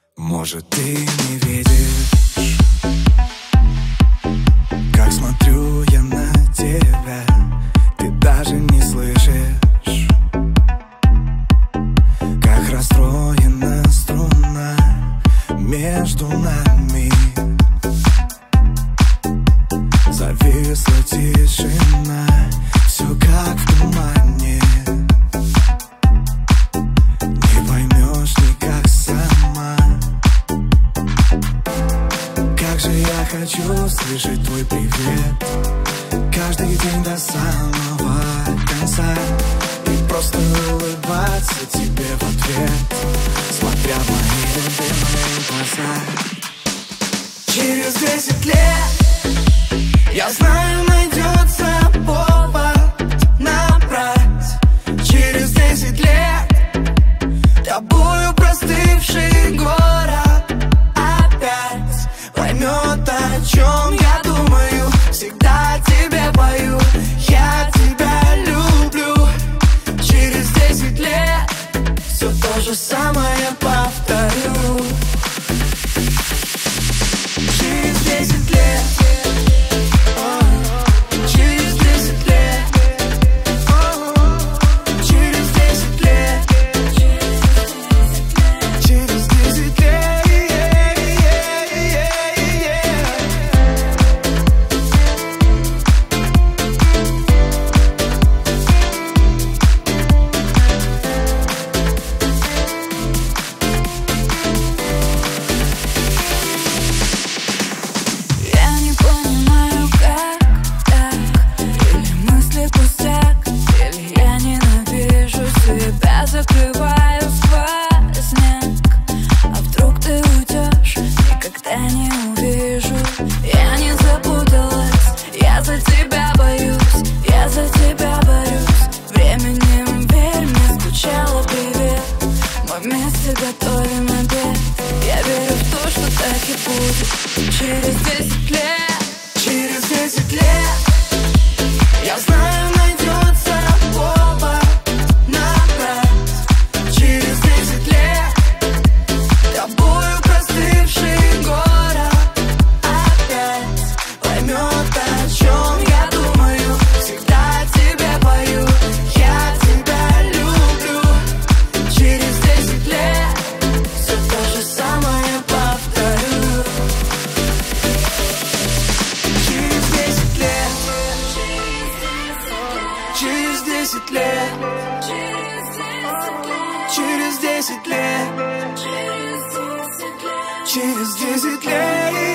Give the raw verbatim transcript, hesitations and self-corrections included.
Может, ты не видишь, как смотрю я на тебя. Ты даже не слышишь, как расстроена струна между нами. Зависла тишина, все как в тумане. Не поймешь никак сама. Как же я хочу слышать твой привет каждый день до самого конца и просто улыбаться тебе в ответ, смотря в мои любимые глаза. Через десять лет я знаю, найдется повод набрать. Через десять лет тобою простывший город опять поймет, о чем я думаю. Всегда тебе пою, я тебя люблю. Через десять лет все то же самое повторю. Через десять лет, через десять лет, через десять лет, через десять лет. Закрываю сквозняк. А вдруг ты уйдешь, никогда не увижу. Я не запуталась, я за тебя боюсь, я за тебя борюсь. Временем, верь мне, скучала, привет. Мы вместе готовим обед. Я верю в то, что так и будет. Через десять лет, Через десять лет я знаю, найдется повод набрать. Через десять лет тобою простывший город опять поймет, о чем я думаю. Всегда тебе пою, я тебя люблю. Через десять лет все то же самое повторю. Через десять лет, через десять лет, через десять лет, через десять лет.